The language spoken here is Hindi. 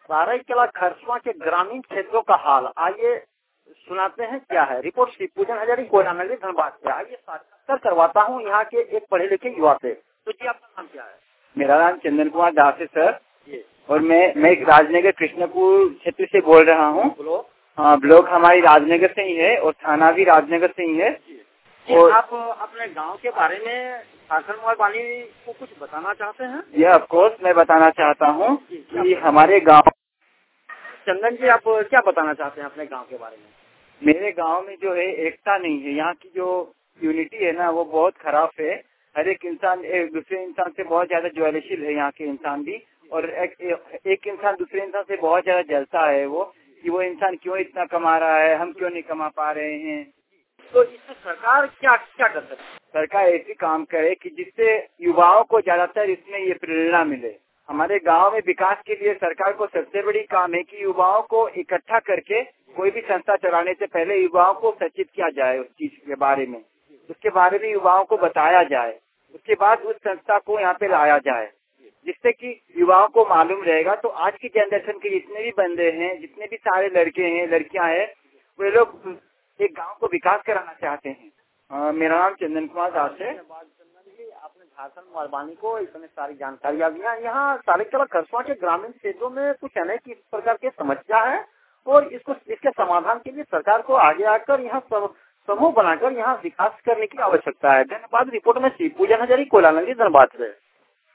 सरायकेला खरसुआ के ग्रामीण क्षेत्रों का हाल, आइए सुनाते हैं क्या है। रिपोर्ट श्री पूजन हजारी, कोयला नगरी, धनबाद से। आइए साक्षात्कार करवाता हूँ यहाँ के एक पढ़े लिखे युवा से। तो जी आपका नाम क्या है? मेरा नाम चंदन कुमार दास है सर, और मैं राजनगर कृष्णपुर क्षेत्र से बोल रहा हूँ। हाँ, ब्लॉक हमारी राजनगर से ही है और थाना भी राजनगर से ही है। और आप अपने गांव के बारे में झारखंड मोबाइल वाणी को कुछ बताना चाहते हैं? ये ऑफ कोर्स मैं बताना चाहता हूँ कि हमारे गांव। चंदन जी, आप क्या बताना चाहते हैं अपने गांव के बारे में? मेरे गांव में जो है एकता नहीं है, यहाँ की जो यूनिटी है ना वो बहुत खराब है। हर एक इंसान एक दूसरे इंसान से बहुत ज्यादा ज्वेलशील है यहाँ के इंसान भी, और एक इंसान दूसरे इंसान से बहुत ज्यादा जलता है वो इंसान क्यों इतना कमा रहा है, हम क्यों नहीं कमा पा रहे हैं। तो इससे सरकार क्या क्या कर सकती है? सरकार ऐसी काम करे कि जिससे युवाओं को ज्यादातर इसमें ये प्रेरणा मिले। हमारे गांव में विकास के लिए सरकार को सबसे बड़ी काम है कि युवाओं को इकट्ठा करके कोई भी संस्था चलाने से पहले युवाओं को सचेत किया जाए उस चीज के बारे में, उसके बारे में युवाओं को बताया जाए, उसके बाद उस संस्था को यहाँ पे लाया जाए, जिससे कि युवाओं को मालूम रहेगा। तो आज की जनरेशन के जितने भी बंदे हैं, जितने भी सारे लड़के हैं लड़कियां हैं, वे लोग एक गांव को विकास कराना चाहते हैं। मेरा नाम चंदन कुमार दास है। आपने झारखंड मोबाइल वाणी को इतने सारी जानकारियां दिया। यहाँ सरायकेला खरसुआ के ग्रामीण क्षेत्रों में कुछ अनेक इस प्रकार की समस्या है और इसके समाधान के लिए सरकार को आगे आकर यहाँ समूह बनाकर यहाँ विकास करने की आवश्यकता है। धन्यवाद। रिपोर्ट में श्री पूजन हजारी, कोयला नगरी, धनबाद से।